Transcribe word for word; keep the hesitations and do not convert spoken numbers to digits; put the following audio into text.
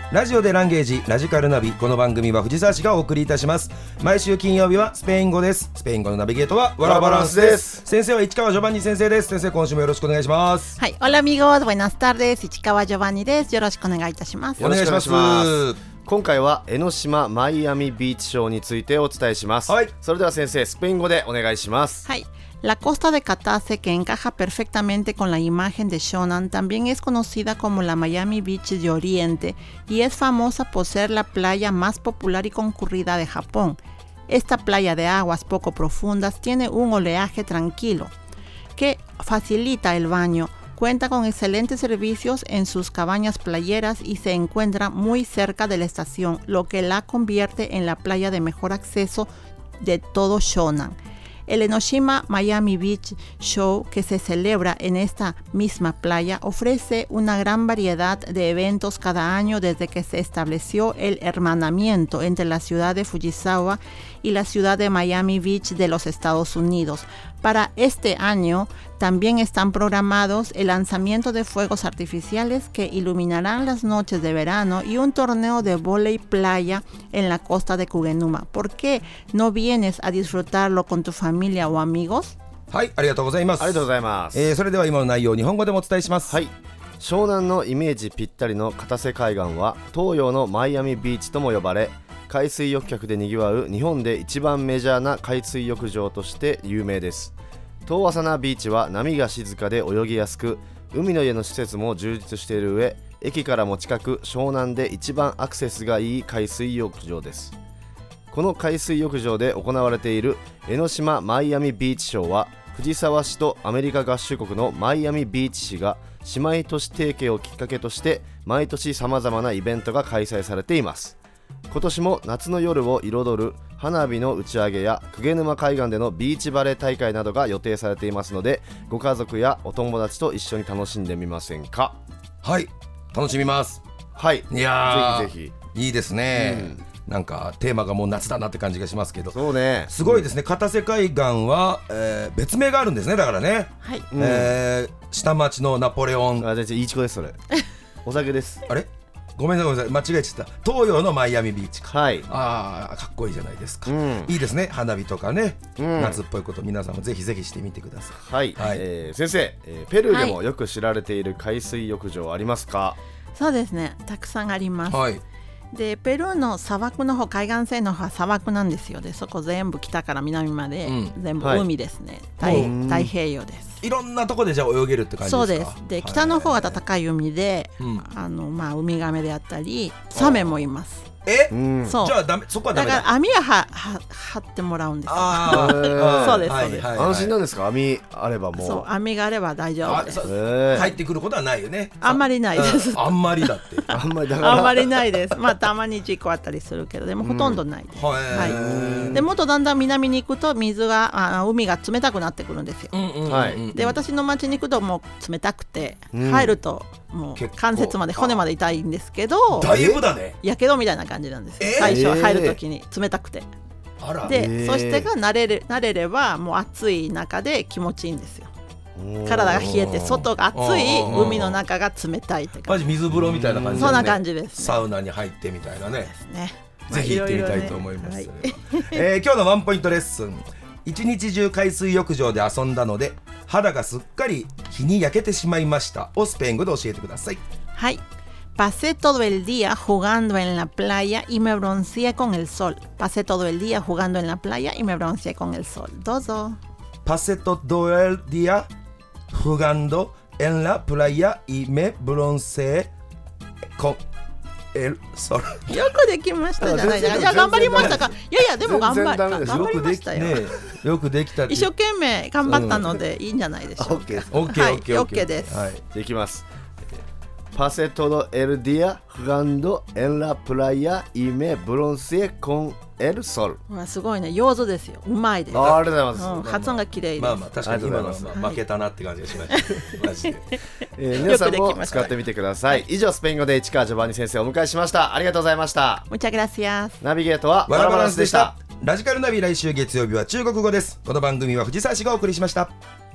ラジオでランゲージラジカルナビ。この番組は藤沢市がお送りいたします。毎週金曜日はスペイン語です。スペイン語のナビゲートはワラバランスです。先生は市川ジョバンニ先生です。先生、今週もよろしくお願いします。 はい、Hola amigos, buenas tardes. 市川ジョバンニです。よろしくお願いいたします。 お願いします。 今回は江ノ島マイアミビーチショーについてお伝えします。 はい、 それでは先生、スペイン語でお願いします。 はい。La costa de Catase, que encaja perfectamente con la imagen de Shonan, también es conocida como la Miami Beach de Oriente y es famosa por ser la playa más popular y concurrida de Japón. Esta playa de aguas poco profundas tiene un oleaje tranquilo que facilita el baño. Cuenta con excelentes servicios en sus cabañas playeras y se encuentra muy cerca de la estación, lo que la convierte en la playa de mejor acceso de todo Shonan.El Enoshima Miami Beach Show, que se celebra en esta misma playa, ofrece una gran variedad de eventos cada año desde que se estableció el hermanamiento entre la ciudad de Fujisawa y la ciudad de Miami Beach de los Estados Unidos. Para este año también están programados el lanzamiento de fuegos artificiales que iluminarán las noches de verano y un torneo de vóley playa en la costa de Kugenuma. ¿Por qué no vienes a disfrutarlo con tu familia o amigos? はい、ありがとうございます。 ありがとうございます。 えー、それでは今の内容を日本語でもお伝えします。 はい。湘南のイメージぴったりの片瀬海岸は東洋のマイアミビーチとも呼ばれ、海水浴客でにぎわう日本で一番メジャーな海水浴場として有名です。遠浅なビーチは波が静かで泳ぎやすく、海の家の施設も充実している上、駅からも近く湘南で一番アクセスがいい海水浴場です。この海水浴場で行われている江ノ島マイアミビーチショーは、藤沢市とアメリカ合衆国のマイアミビーチ市が姉妹都市提携をきっかけとして毎年さまざまなイベントが開催されています。今年も夏の夜を彩る花火の打ち上げや鵠沼海岸でのビーチバレー大会などが予定されていますので、ご家族やお友達と一緒に楽しんでみませんか。 はい、楽しみます。 はい、 いやぜひぜひいいですね、うん、なんかテーマがもう夏だなって感じがしますけど、 そうね、 すごいですね。片瀬海岸は、えー、別名があるんですね。だからね、 はい、 えー、下町のナポレオン、 あ、じゃあいいちこです。それお酒です。 あれ、ごめんなさい、ごめんなさい、間違えちゃった。東洋のマイアミビーチか。 はい、 あー、かっこいいじゃないですか、 うん、 いいですね。花火とかね、うん、夏っぽいこと皆さんもぜひぜひしてみてください。 はい、はい、えー、先生、えー、ペルーでもよく知られている海水浴場ありますか。 はい、そうですね、たくさんあります。 はい、 でペルーの砂漠の方、海岸線の方は砂漠なんですよ。でそこ全部北から南まで、うん、全部海ですね、はい、太, 太平洋です。 いろんなとこでじゃあ泳げるって感じですか。 そうです。で北の方は暖かい海で、うん、あのまあ、ウミガメであったりサメもいます。 え、うん、そうじゃあダメ、そこはダメだ。 だから網ははは張ってもらうんですよ。 あそうです、そうです、 はいはいはい、安心なんですか。網あればもう。 そう、網があれば大丈夫です。 入ってくることはないよね。 あんまりないです。 あんまりだってあんまりだからあんまりないです。まあたまに事故あったりするけど、でもほとんどないです。うん、はい。でもっとだんだん南に行くと水があ海が冷たくなってくるんですよ。 うんうんうん、はい。 で私の町に行くともう冷たくて、うん、入るともう関節まで骨まで痛いんですけど、 だいぶだね。 やけどみたいな感じなんですよ。最初入るときに冷たくて、あら、でそしてが慣れる慣れればもう暑い中で気持ちいいんですよ。体が冷えて外が暑い、海の中が冷たいって感じ。 マジ水風呂みたいな感じで、ね、 そんな感じです、ね、 サウナに入ってみたいなね。 ですね。 ぜひ行ってみたいと思います。 はい、 えー、今日のワンポイントレッスン。一日中海水浴場で遊んだので肌がすっかり日に焼けてしまいましたをスペイン語で教えてください。 はい。Pasé todo el día jugando en la playa y me bronceé con el sol. Pasé todo el día jugando en la playa y me bronceé con el sol. Dozo. Pasé todo el día jugando en la playa y me bronceé con el sol. よくできましたじゃないですか。じゃあ頑張りましたか。いやいやでも頑張り頑張りましたよ。 よくできた。 一生懸命頑張ったのでいいんじゃないでしょうか。 オッケーオッケーオッケーオッケーです。 はい。できます。Pasé todo el día jugando en la playa y me bronceé con el sol。 すごいね、上手ですよ。うまいです。 ありがとうございます。 うん、発音が綺麗です。 まあまあ確かに今のは負けたなって感じがしました。マジで。 えー、皆さんも使ってみてください。以上スペイン語で市川ジョバンニ先生をお迎えしました。ありがとうございました。 Muchas gracias。 ナビゲートはワラバランスでした。 ラジカルナビ、来週月曜日は中国語です。この番組は藤沢市がお送りしました。